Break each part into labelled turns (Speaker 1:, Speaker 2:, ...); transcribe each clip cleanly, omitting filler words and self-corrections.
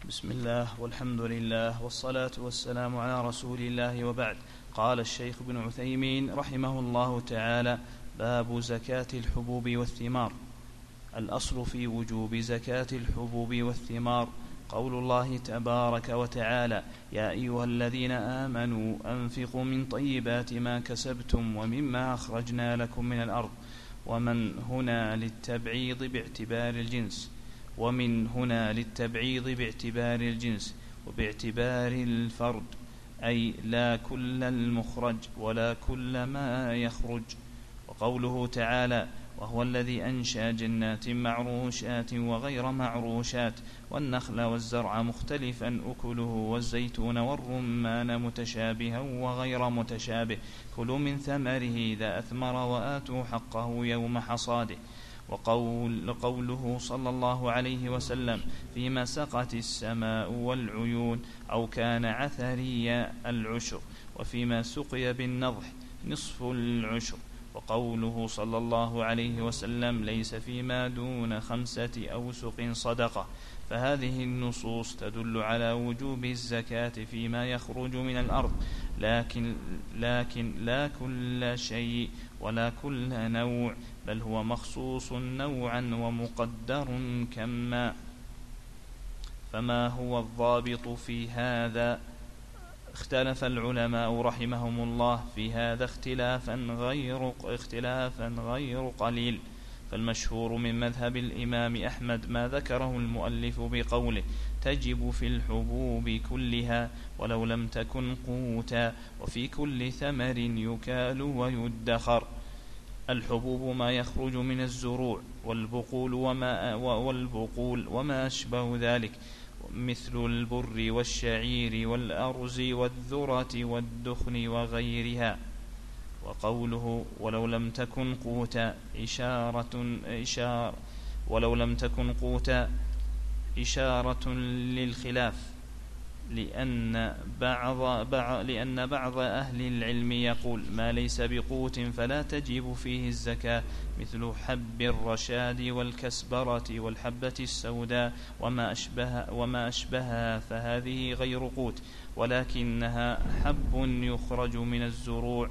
Speaker 1: بسم الله والحمد لله والصلاة والسلام على رسول الله، وبعد. قال الشيخ ابن عثيمين رحمه الله تعالى: باب زكاة الحبوب والثمار. الأصل في وجوب زكاة الحبوب والثمار قول الله تبارك وتعالى: يا أيها الذين آمنوا أنفقوا من طيبات ما كسبتم ومما أخرجنا لكم من الأرض. ومن هنا للتبعيض باعتبار الجنس وباعتبار الفرد، أي لا كل المخرج ولا كل ما يخرج. وقوله تعالى: وهو الذي أنشأ جنات معروشات وغير معروشات والنخل والزرع مختلفا أكله والزيتون والرمان متشابها وغير متشابه كلوا من ثمره إذا أثمر وآتوا حقه يوم حصاده. وقوله صلى الله عليه وسلم: فيما سقت السماء والعيون أو كان عثريا العشر، وفيما سقي بالنضح نصف العشر. وقوله صلى الله عليه وسلم: ليس فيما دون 5 أوسق صدقة. فهذه النصوص تدل على وجوب الزكاة فيما يخرج من الأرض، لكن لا كل شيء ولا كل نوع، بل هو مخصوص نوعا ومقدر كما. فما هو الضابط في هذا؟ اختلف العلماء رحمهم الله في هذا اختلافا غير قليل. فالمشهور من مذهب الإمام أحمد ما ذكره المؤلف بقوله: تجب في الحبوب كلها ولو لم تكن قوتا، وفي كل ثمر يكال ويدخر. الحبوب ما يخرج من الزروع والبقول وما أشبه ذلك، مثل البر والشعير والأرز والذرة والدخن وغيرها. وقوله ولو لم تكن قوتا إشارة للخلاف، لأن بعض أهل العلم يقول: ما ليس بقوت فلا تجب فيه الزكاة، مثل حب الرشاد والكسبرة والحبة السوداء وما أشبهها، فهذه غير قوت ولكنها حب يخرج من الزروع.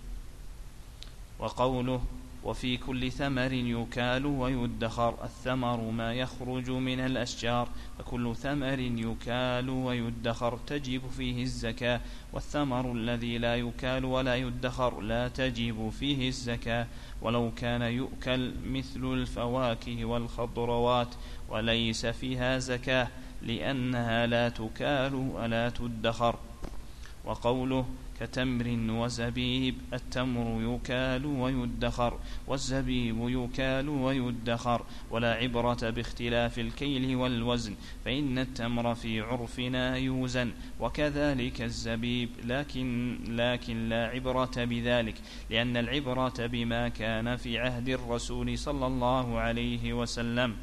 Speaker 1: وقوله وفي كل ثمر يكال ويدخر: الثمر ما يخرج من الأشجار، فكل ثمر يكال ويدخر تجب فيه الزكاة، والثمر الذي لا يكال ولا يدخر لا تجب فيه الزكاة ولو كان يؤكل، مثل الفواكه والخضروات، وليس فيها زكاة لأنها لا تكال ولا تدخر. وقوله كتمر وزبيب: التمر يكال ويدخر والزبيب يكال ويدخر، ولا عبرة باختلاف الكيل والوزن، فإن التمر في عرفنا يوزن وكذلك الزبيب، لكن لا عبرة بذلك، لأن العبرة بما كان في عهد الرسول صلى الله عليه وسلم.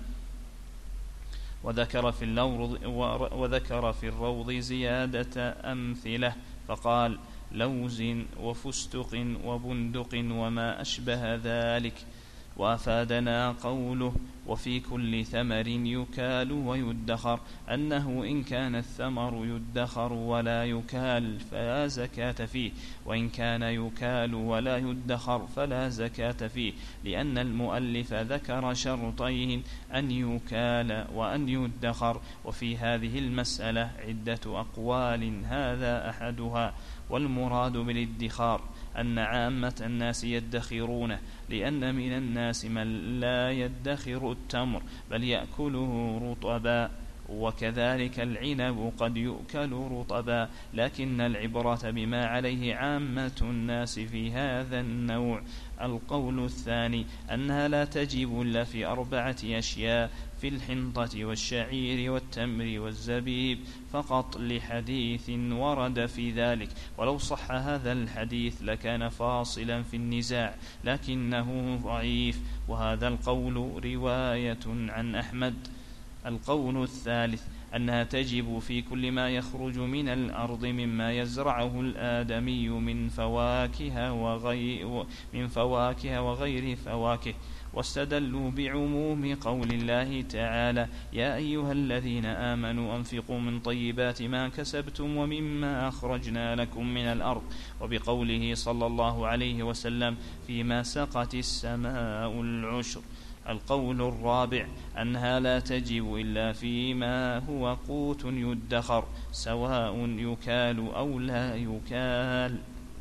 Speaker 1: وذكر في الروض زيادة أمثلة فقال: لوز وفستق وبندق وما أشبه ذلك. وأفادنا قوله وفي كل ثمر يكال ويدخر أنه إن كان الثمر يدخر ولا يكال فلا زكاة فيه، وإن كان يكال ولا يدخر فلا زكاة فيه، لأن المؤلف ذكر شرطين: أن يكال وأن يدخر. وفي هذه المسألة عدة أقوال، هذا أحدها. والمراد بالادخار أن عامة الناس يدخرونه، لأن من الناس من لا يدخر التمر بل يأكله رطبا، وكذلك العنب قد يؤكل رطبا، لكن العبرة بما عليه عامة الناس في هذا النوع. القول الثاني أنها لا تجب إلا في 4 أشياء: في الحنطة والشعير والتمر والزبيب فقط، لحديث ورد في ذلك، ولو صح هذا الحديث لكان فاصلا في النزاع، لكنه ضعيف، وهذا القول رواية عن أحمد. القول الثالث أنها تجب في كل ما يخرج من الأرض مما يزرعه الآدمي من فواكه وغير فواكه، واستدلوا بعموم قول الله تعالى: يا أيها الذين آمنوا أنفقوا من طيبات ما كسبتم ومما أخرجنا لكم من الأرض، وبقوله صلى الله عليه وسلم: فيما سقت السماء العشر. القول الرابع أنها لا تجب إلا فيما هو قوت يدخر، سواء يكال أو لا يكال.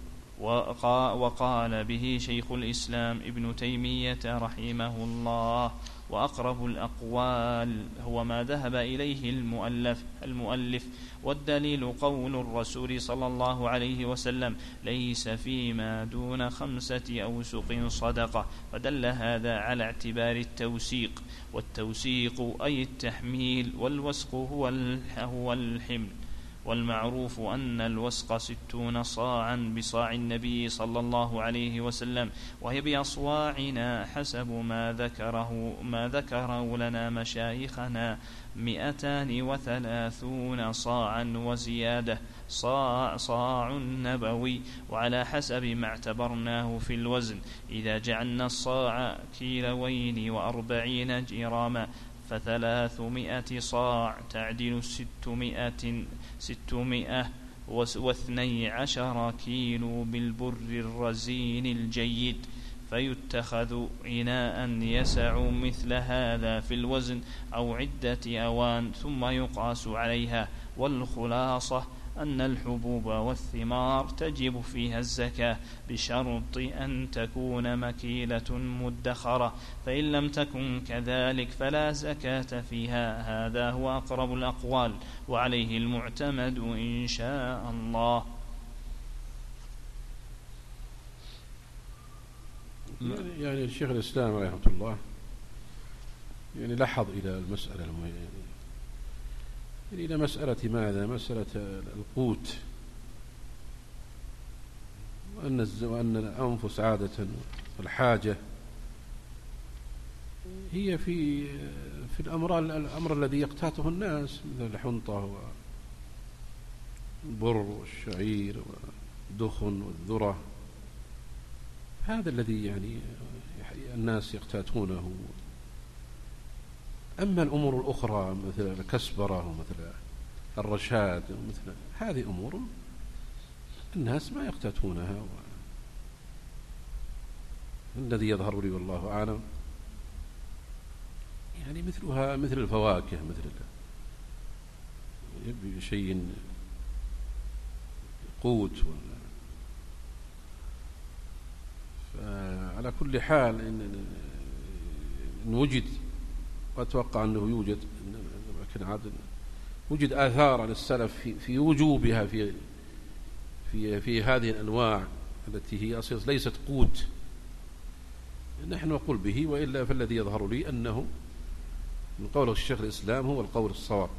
Speaker 1: وقال به شيخ الإسلام ابن تيمية رحمه الله: وأقرب الأقوال هو ما ذهب إليه المؤلف، والدليل قول الرسول صلى الله عليه وسلم: ليس فيما دون 5 أوسق صدقة، فدل هذا على اعتبار التوسيق، والتوسيق أي التحميل، والوسق هو الحمل. والمعروف أن الوسق 60 صاعا بصاع النبي صلى الله عليه وسلم، وهي بأصواعنا حسب ما ذكره لنا مشايخنا 230 صاعا وزيادة، صاع نبوي، وعلى حسب ما اعتبرناه في الوزن. إذا جعلنا الصاع 240 جراما، ف300 صاع تعدل 612 كيلو بالبر الرزين الجيد، فيتخذ إناء يسع مثل هذا في الوزن أو عدة أوان ثم يقاس عليها. والخلاصة أن الحبوب والثمار تجب فيها الزكاة بشرط أن تكون مكيلة مدخرة، فإن لم تكن كذلك فلا زكاة فيها. هذا هو أقرب الأقوال، وعليه المعتمد إن شاء الله.
Speaker 2: يعني الشيخ الإسلام رحمه الله يعني لحظ إلى المسألة يعني إلى مسألة ماذا؟ مسألة القوت، وأن الأنفس عادة الحاجة هي في الأمر الذي يقتاته الناس، مثل الحنطة والبر والشعير والدخن والذرة، هذا الذي يعني الناس يقتاتونه. أما الأمور الأخرى مثل الكسبرة ومثل الرشاد ومثل هذه أمور الناس ما يقتاتونها. الذي يظهر لي والله أعلم يعني مثلها مثل الفواكه، مثل يبي شيء قوت فعلى كل حال إن وجد، وأتوقع أنه يوجد، لكن عاد وجد آثار عن السلف في وجوبها في هذه الأنواع التي هي أصلا ليست قوت، نحن نقول به. وإلا فالذي يظهر لي أنه من قول الشيخ الإسلام هو القول الصواب،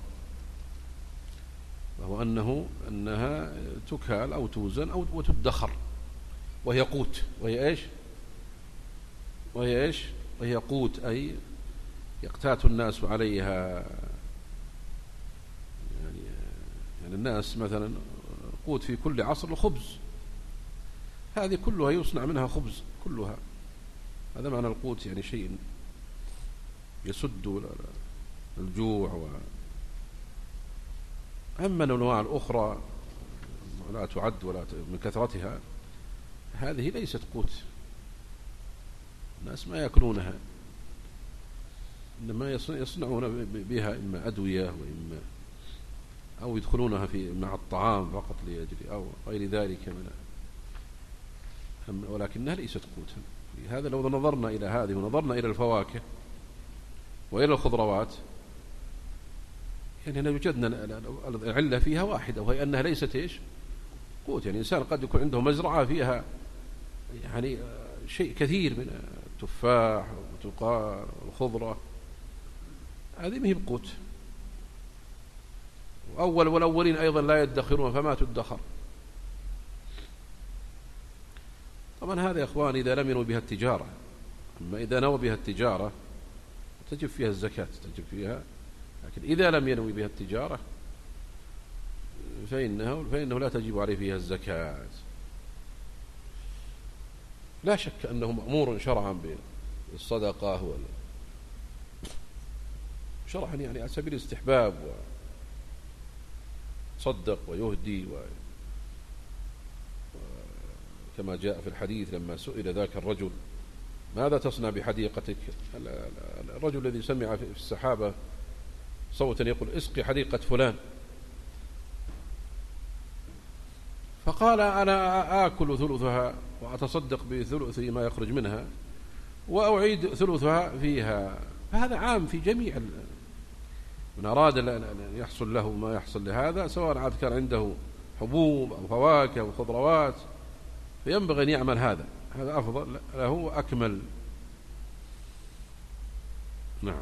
Speaker 2: وهو أنها تكال أو توزن أو وتدخر، وهي قوت. وهي إيش؟ وهي قوت، أي يقتات الناس عليها. يعني الناس مثلا قوت في كل عصر الخبز، هذه كلها يصنع منها خبز كلها، هذا معنى القوت، يعني شيء يسد الجوع. أما الأنواع الأخرى لا تعد ولا من كثرتها، هذه ليست قوت، الناس ما يأكلونها، إنما يصنعون بها إما أدوية وإما أو يدخلونها مع الطعام فقط لأجل أو غير ذلك ولكنها ليست قوتا. هذا لو نظرنا إلى هذه ونظرنا إلى الفواكه وإلى الخضروات، يعني وجدنا العلة فيها واحدة، وهي أنها ليست إيش؟ قوت. يعني الإنسان قد يكون عنده مزرعة فيها يعني شيء كثير من التفاح والبرتقال والخضرة، هذه ما هي بقوت. والأولين أيضا لا يدخرون فما تدخر. طبعا هذا يا إخوان إذا لم ينوي بها التجارة، أما إذا نوى بها التجارة تجب فيها الزكاة، تجب فيها. لكن إذا لم ينوي بها التجارة فإنه لا تجب عليه فيها الزكاة. لا شك أنه مأمور شرعا الصدقة شرعا يعني على سبيل الاستحباب، وصدق ويهدي كما جاء في الحديث لما سئل ذاك الرجل ماذا تصنع بحديقتك؟ الرجل الذي سمع في السحابة صوتا يقول اسقي حديقة فلان، فقال أنا آكل ثلثها وأتصدق بثلث ما يخرج منها وأعيد ثلثها فيها. فهذا عام في جميع من أراد أن يحصل له ما يحصل لهذا، سواء عاد كان عنده حبوب أو فواكه أو خضروات، فينبغي أن يعمل هذا أفضل له وأكمل. نعم.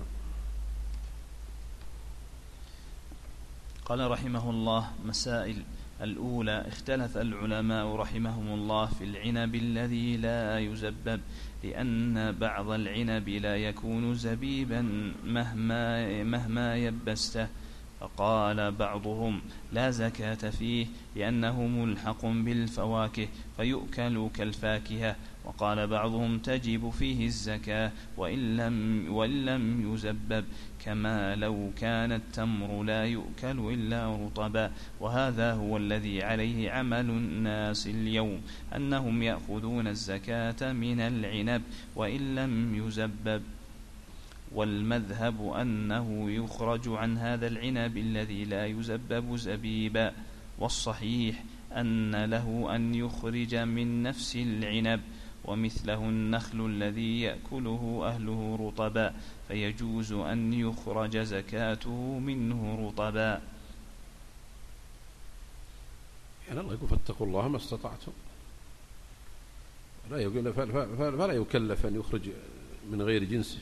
Speaker 1: قال رحمه الله: مسائل. الأولى: اختلف العلماء رحمهم الله في العنب الذي لا يزبب، لأن بعض العنب لا يكون زبيبا مهما يبسته، فقال بعضهم لا زكاة فيه لأنه ملحق بالفواكه فيؤكل كالفاكهة، وقال بعضهم تجب فيه الزكاة وإن لم يزبب، كما لو كان التمر لا يؤكل إلا رطبا. وهذا هو الذي عليه عمل الناس اليوم، أنهم يأخذون الزكاة من العنب وإن لم يزبب، والمذهب أنه يخرج عن هذا العنب الذي لا يزبب زبيبا، والصحيح أن له أن يخرج من نفس العنب، ومثله النخل الذي يأكله أهله رطبا، فيجوز أن يخرج زكاته منه رطبا.
Speaker 2: يعني الله يقول فاتقوا الله ما استطعتم، فلا يكلف أن يخرج من غير جنسه.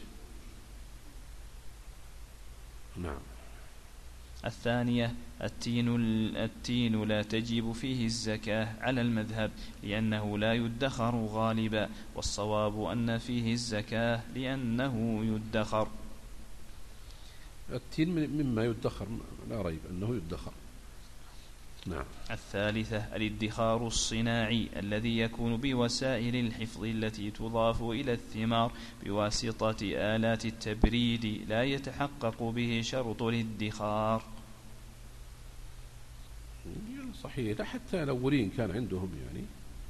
Speaker 2: نعم.
Speaker 1: الثانية: التين لا تجب فيه الزكاة على المذهب لأنه لا يدخر غالبا، والصواب أن فيه الزكاة لأنه يدخر.
Speaker 2: التين مما يدخر لا ريب أنه يدخر. نعم.
Speaker 1: الثالثة: الادخار الصناعي الذي يكون بوسائل الحفظ التي تضاف إلى الثمار بواسطة آلات التبريد، لا يتحقق به شرط الادخار.
Speaker 2: صحيح، حتى الأولين كان عندهم يعني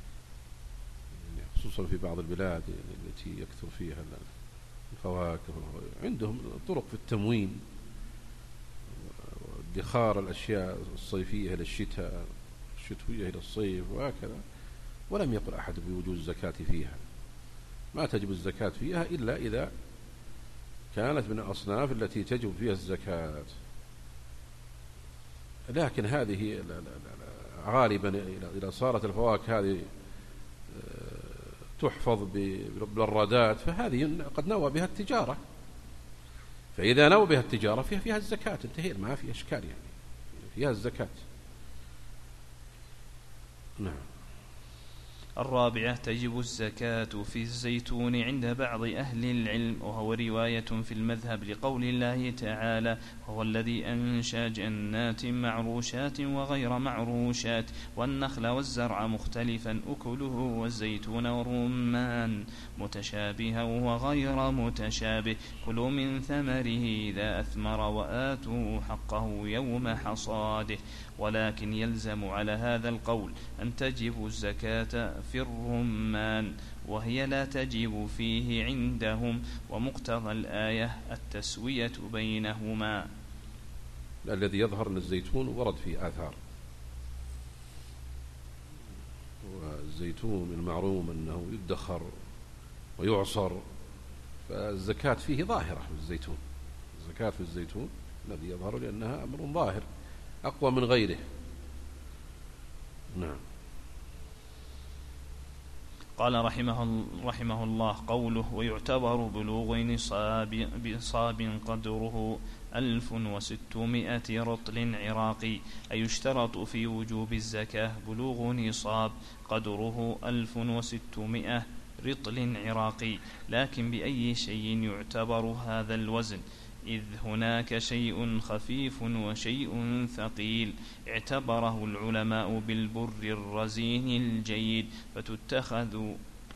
Speaker 2: خصوصا في بعض البلاد التي يكثر فيها الفواكه، عندهم طرق في التموين وادخار الأشياء الصيفية للشتاء، الشتوية إلى الصيف وهكذا، ولم يقل أحد بوجوب الزكاة فيها. ما تجب الزكاة فيها إلا إذا كانت من الأصناف التي تجب فيها الزكاة. لكن هذه غالبا إذا صارت الفواكه هذه تحفظ بالبرادات، فهذه قد نوى بها التجارة، فإذا نوى بها التجارة فيها الزكاة، انتهي، ما في إشكال، يعني فيها الزكاة. نعم.
Speaker 1: الرابعة: تجب الزكاة في الزيتون عند بعض أهل العلم، وهو رواية في المذهب لقول الله تعالى: هو الذي أنشأ جنات معروشات وغير معروشات والنخل والزرع مختلفا أكله والزيتون والرمان متشابها وغير متشابه، كلوا من ثمره إذا أثمر وآتوا حقه يوم حصاده. ولكن يلزم على هذا القول أن تجب الزكاة في الرمان، وهي لا تجب فيه عندهم، ومقتضى الآية التسوية بينهما.
Speaker 2: الذي يظهر أن الزيتون ورد فيه آثار، والزيتون المعروم أنه يدخر ويعصر، فالزكاة فيه ظاهرة في الزيتون، الزكاة في الزيتون الذي يظهر لأنها أمر ظاهر أقوى من غيره. نعم.
Speaker 1: قال رحمه الله: قوله ويعتبر بلوغ نصاب قدره 1600 رطل عراقي، أي يشترط في وجوب الزكاة بلوغ نصاب قدره 1600 رطل عراقي. لكن بأي شيء يعتبر هذا الوزن؟ إذ هناك شيء خفيف وشيء ثقيل. اعتبره العلماء بالبر الرزين الجيد، فتتخذ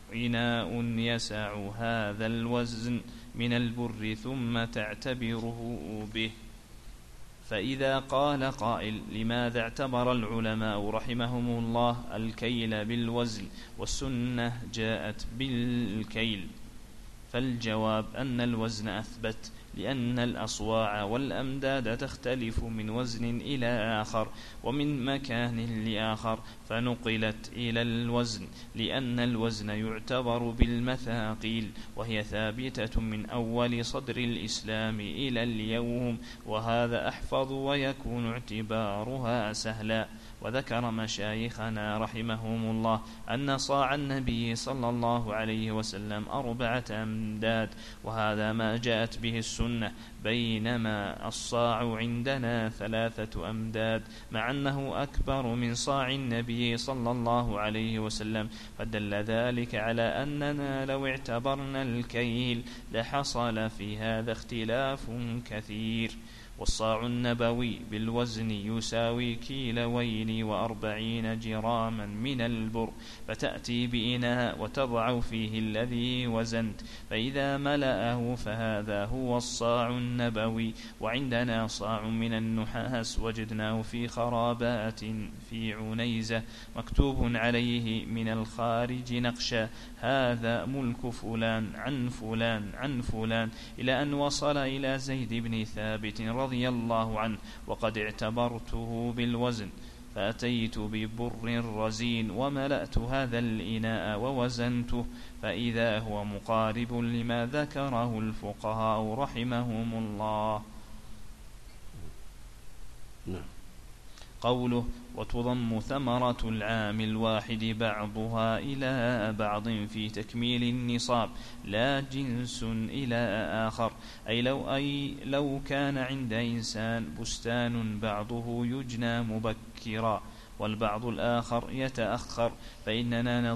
Speaker 1: إناء يسع هذا الوزن من البر ثم تعتبره به. فإذا قال قائل: لماذا اعتبر العلماء رحمهم الله الكيل بالوزن والسنة جاءت بالكيل؟ فالجواب أن الوزن أثبت، لأن الأصواع والأمداد تختلف من وزن إلى آخر ومن مكان لآخر فنقلت إلى الوزن، لأن الوزن يعتبر بالمثاقيل وهي ثابتة من أول صدر الإسلام إلى اليوم، وهذا أحفظ ويكون اعتبارها سهلا. وذكر مشايخنا رحمهم الله أن صاع النبي صلى الله عليه وسلم 4 أمداد، وهذا ما جاءت به السنة، بينما الصاع عندنا 3 أمداد، مع أنه أكبر من صاع النبي صلى الله عليه وسلم، فدل ذلك على أننا لو اعتبرنا الكيل لحصل في هذا اختلاف كثير. والصاع النبوي بالوزن يساوي 240 جراما من البر، فتأتي بإناء وتضع فيه الذي وزنت، فإذا ملأه فهذا هو الصاع النبوي. وعندنا صاع من النحاس وجدناه في خرابات في عنيزة مكتوب عليه من الخارج نقشا: هذا ملك فلان عن فلان عن فلان، إلى أن وصل إلى زيد بن ثابت رضي الله عنه، وقد اعتبرته بالوزن، فأتيت ببر رزين وملأت هذا الإناء ووزنته، فإذا هو مقارب لما ذكره الفقهاء رحمهم الله. قوله: وتضم ثمرة العام الواحد بعضها إلى بعض في تكميل النصاب، لا جنس إلى آخر، أي لو كان عند إنسان بستان بعضه يجنى مبكرا والبعض الآخر يتأخر، فإننا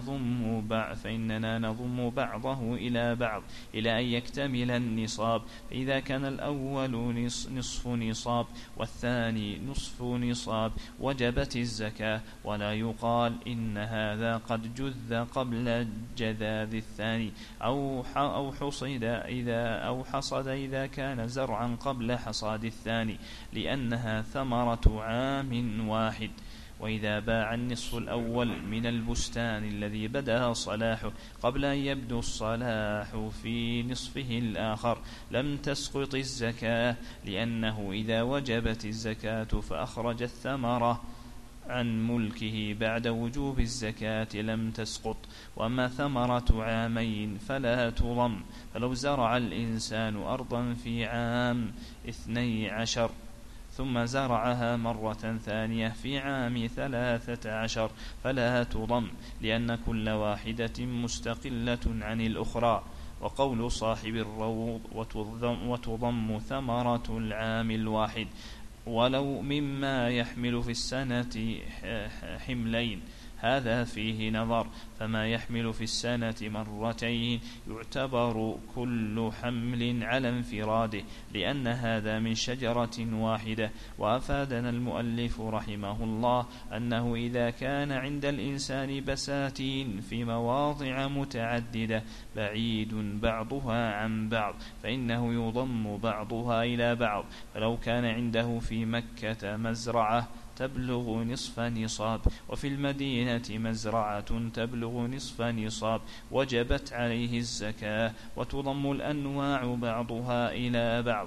Speaker 1: نضم بعضه إلى بعض إلى أن يكتمل النصاب. فإذا كان الأول نصف نصاب والثاني نصف نصاب وجبت الزكاة، ولا يقال إن هذا قد جذ قبل جذاذ الثاني أو حصد إذا كان زرعا قبل حصاد الثاني، لأنها ثمرة عام واحد. وإذا باع النصف الأول من البستان الذي بدأ صلاحه قبل أن يبدو الصلاح في نصفه الآخر لم تسقط الزكاة، لأنه إذا وجبت الزكاة فأخرج الثمرة عن ملكه بعد وجوب الزكاة لم تسقط. وما ثمرة عامين فلا تضم، فلو زرع الإنسان أرضا في عام 12 ثم زرعها مرة ثانية في عام 13 فلا تضم، لأن كل واحدة مستقلة عن الأخرى. وقول صاحب الروض: وتضم ثمرة العام الواحد ولو مما يحمل في السنة حملين، هذا فيه نظر، فما يحمل في السنة مرتين يعتبر كل حمل على انفراده، لأن هذا من شجرة واحدة. وأفادنا المؤلف رحمه الله أنه إذا كان عند الإنسان بساتين في مواضع متعددة بعيد بعضها عن بعض فإنه يضم بعضها إلى بعض، فلو كان عنده في مكة مزرعة تبلغ نصف نصاب وفي المدينة مزرعة تبلغ نصف نصاب وجبت عليه الزكاة، وتضم الأنواع بعضها إلى بعض،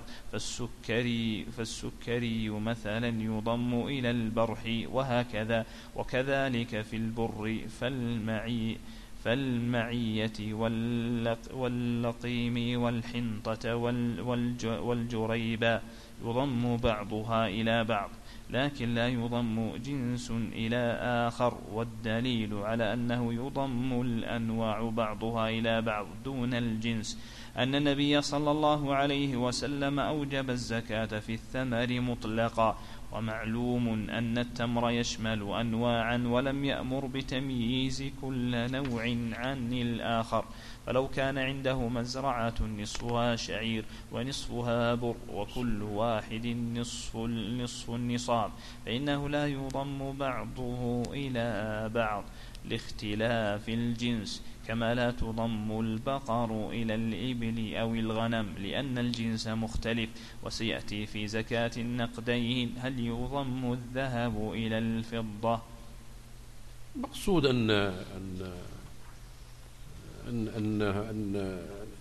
Speaker 1: فالسكري مثلا يضم إلى البرح وهكذا، وكذلك في البر فالمعية واللقيم والحنطة والجريبة يضم بعضها إلى بعض، لكن لا يضم جنس إلى آخر. والدليل على أنه يضم الأنواع بعضها إلى بعض دون الجنس أن النبي صلى الله عليه وسلم أوجب الزكاة في الثمر مطلقا، ومعلوم أن التمر يشمل أنواعا ولم يأمر بتمييز كل نوع عن الآخر، فلو كان عنده مزرعة نصفها شعير ونصفها بر وكل واحد نصف النصاب فإنه لا يضم بعضه إلى بعض لاختلاف الجنس، كما لا تضم البقر إلى الإبل أو الغنم لأن الجنس مختلف. وسيأتي في زكاة النقدين هل يضم الذهب إلى الفضة.
Speaker 2: مقصود أن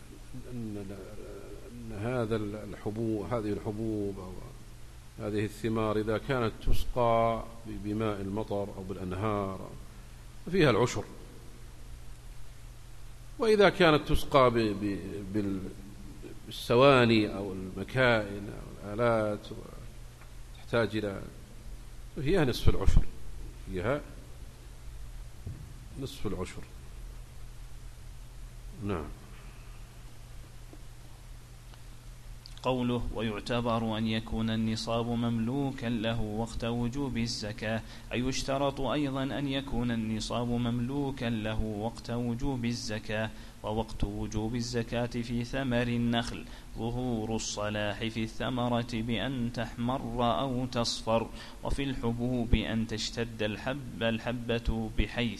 Speaker 2: هذه الحبوب أو هذه الثمار إذا كانت تسقى بماء المطر أو بالأنهار فيها العشر، وإذا كانت تسقى بالسواني أو المكائن أو الآلات تحتاج إلى فيها نصف العشر، فيها نصف العشر. نعم.
Speaker 1: قوله ويعتبر أن يكون النصاب مملوكا له وقت وجوب الزكاة، أي يشترط أيضا أن يكون النصاب مملوكا له وقت وجوب الزكاة. ووقت وجوب الزكاة في ثمر النخل ظهور الصلاح في الثمرة بأن تحمر أو تصفر، وفي الحبوب أن تشتد الحبة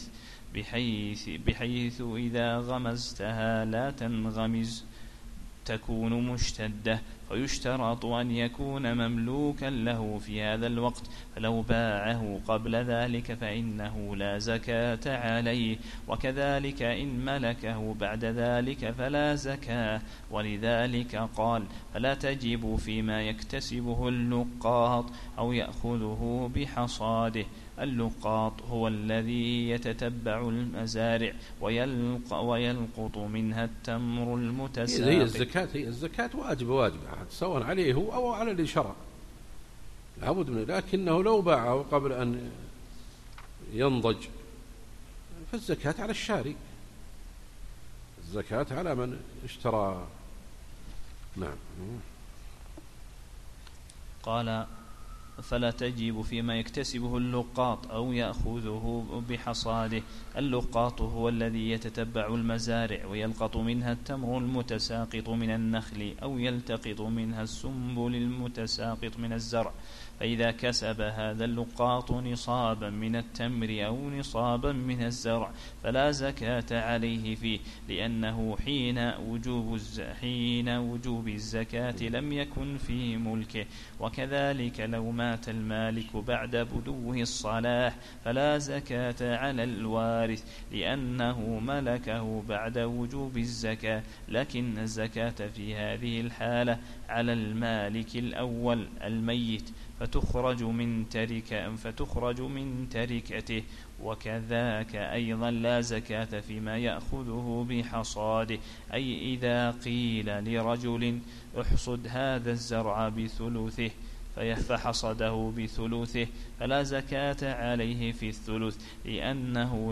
Speaker 1: بحيث إذا غمزتها لا تنغمز تكون مشتدة، فيشترط أن يكون مملوكا له في هذا الوقت، فلو باعه قبل ذلك فإنه لا زكاة عليه، وكذلك إن ملكه بعد ذلك فلا زكاة. ولذلك قال فلا تجب فيما يكتسبه اللقاط أو يأخذه بحصاده. اللقاط هو الذي يتتبع المزارع ويلقط منها التمر المتساقط.
Speaker 2: هي الزكاة واجبة سواء عليه هو أو على اللي شرع، لابد منه. لكنه لو باعه قبل أن ينضج فالزكاة على الشاري، الزكاة على من اشترى. نعم.
Speaker 1: قال فلا تجب فيما يكتسبه اللقاط أو يأخذه بحصاده. اللقاط هو الذي يتتبع المزارع ويلقط منها التمر المتساقط من النخل أو يلتقط منها السنبل المتساقط من الزرع، فإذا كسب هذا اللقاط نصابا من التمر أو نصابا من الزرع فلا زكاة عليه فيه، لأنه حين وجوب الزكاة لم يكن في ملكه. وكذلك لو مات المالك بعد بدوه الصلاح فلا زكاة على الوارث، لأنه ملكه بعد وجوب الزكاة، لكن الزكاة في هذه الحالة على المالك الأول الميت، فتخرج من تركته. وكذاك أيضا لا زكاة فيما يأخذه بحصاده، أي إذا قيل لرجل احصد هذا الزرع بثلثه فحصده بثلثه فلا زكاة عليه في الثلث، لأنه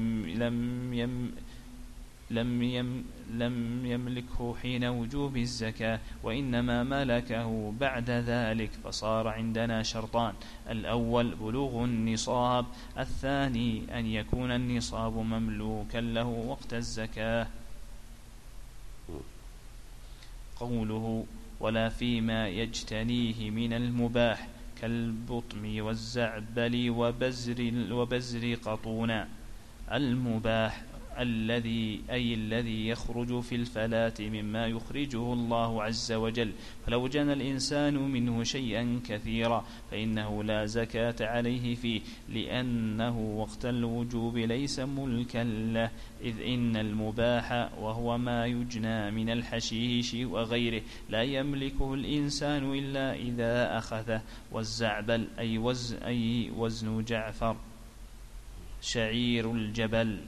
Speaker 1: لم يملكه حين وجوب الزكاة، وإنما ملكه بعد ذلك. فصار عندنا شرطان: الأول بلوغ النصاب، الثاني أن يكون النصاب مملوكا له وقت الزكاة. قوله ولا فيما يجتنيه من المباح كالبطم والزعبل وبزر قطونا. المباح الذي يخرج في الفلاة مما يخرجه الله عز وجل، فلو جنى الإنسان منه شيئا كثيرا فإنه لا زكاة عليه فيه، لأنه وقت الوجوب ليس ملكا له، إذ إن المباح وهو ما يجنى من الحشيش وغيره لا يملكه الإنسان إلا إذا أخذه. والزعبل أي وزن جعفر شعير الجبل،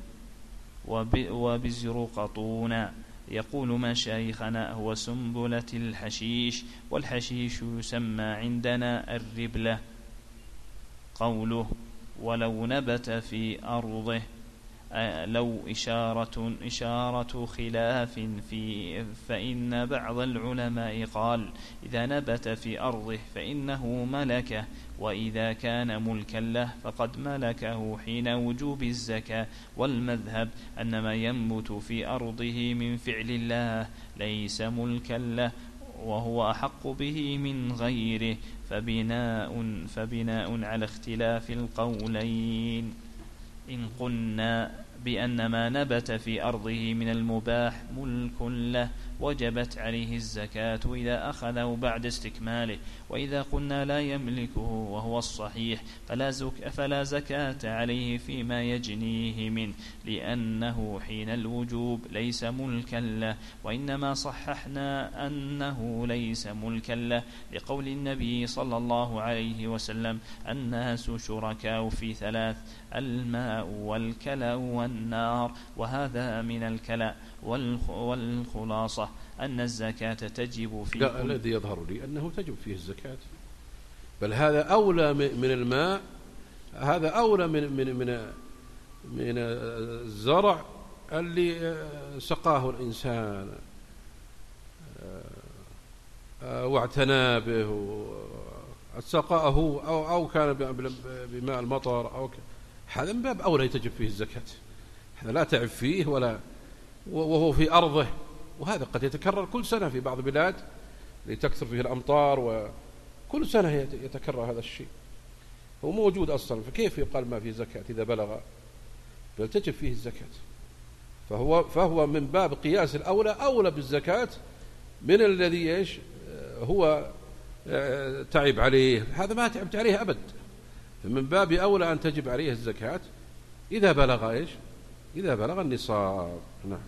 Speaker 1: وبزر قطونا. يقول مشايخنا هو سنبلة الحشيش، والحشيش يسمى عندنا الربلة. قوله ولو نبت في أرضه، لو إشارة خلاف فإن بعض العلماء قال إذا نبت في أرضه فإنه ملكه، وإذا كان ملكا له فقد ملكه حين وجوب الزكاة. والمذهب أن ما ينبت في أرضه من فعل الله ليس ملكا له، وهو أحق به من غيره، فبناء على اختلاف القولين. إن قلنا بأن ما نبت في أرضه من المباح ملك له وجبت عليه الزكاة إذا أخذه بعد استكماله. وإذا قلنا لا يملكه وهو الصحيح فلا زكاة عليه فيما يجنيه منه، لأنه حين الوجوب ليس ملكا له، وإنما صححنا أنه ليس ملكا له لقول النبي صلى الله عليه وسلم: الناس شركاء في ثلاث: الماء والكلى والنار. وهذا من الكلى. والخلاصة أن الزكاة تجب في
Speaker 2: لا، الذي يظهر لي أنه تجب فيه الزكاة، بل هذا أولى من الماء، هذا أولى من الزرع اللي سقاه الإنسان واعتنى به سقاه أو كان بماء المطر هذا من باب أولى تجب فيه الزكاة. هذا لا تعب فيه وهو في أرضه، وهذا قد يتكرر كل سنة في بعض البلاد لتكثر فيه الأمطار، وكل سنة يتكرر هذا الشيء، هو موجود أصلا، فكيف يقال ما فيه زكاة إذا بلغ؟ بل تجب فيه الزكاة. فهو من باب قياس الأولى أولى بالزكاة من الذي هو تعب عليه، هذا ما تعبت عليه أبد، فمن باب أولى أن تجب عليه الزكاة إذا بلغ إذا بلغ النصاب. نعم.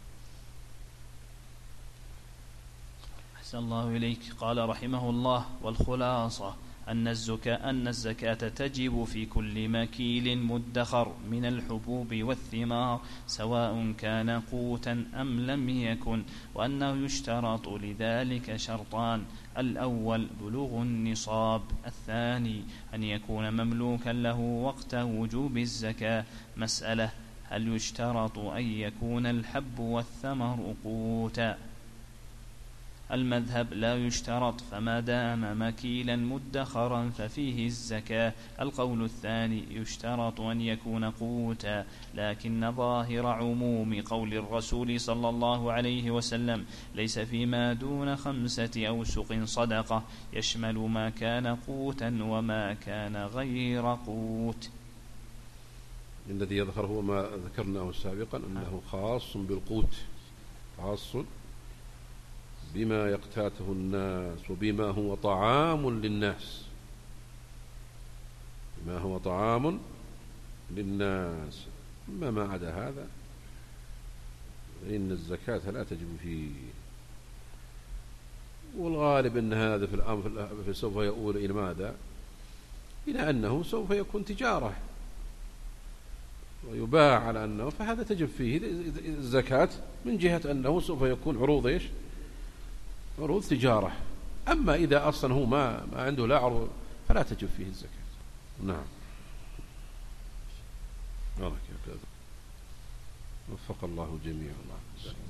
Speaker 1: أحسن الله إليك. قال رحمه الله: والخلاصة أن الزكاة تجب في كل مكيل مدخر من الحبوب والثمار، سواء كان قوتا أم لم يكن، وأنه يشترط لذلك شرطان: الأول بلوغ النصاب، الثاني أن يكون مملوكا له وقت وجوب الزكاة. مسألة: هل يشترط أن يكون الحب والثمر قوتا؟ المذهب: لا يشترط، فما دام مكيلا مدخرا ففيه الزكاة. القول الثاني: يشترط أن يكون قوتا، لكن ظاهر عموم قول الرسول صلى الله عليه وسلم: ليس فيما دون 5 أوسق صدقة، يشمل ما كان قوتا وما كان غير قوت.
Speaker 2: الذي يظهر هو ما ذكرناه سابقا، أنه خاص بالقوت، خاص بما يقتاته الناس وبما هو طعام للناس، بما هو طعام للناس. أما ما عدا هذا فإن الزكاة لا تجب فيه. والغالب أن هذا في الأمر سوف يؤول إلى ماذا؟ إلى أنه سوف يكون تجارة ويباع على أنه، فهذا تجب فيه الزكاة من جهة أنه سوف يكون عروض عروض تجارة. أما إذا أصلا هو ما عنده لا عروض فلا تجب فيه الزكاة. نعم. وفق الله جميعا.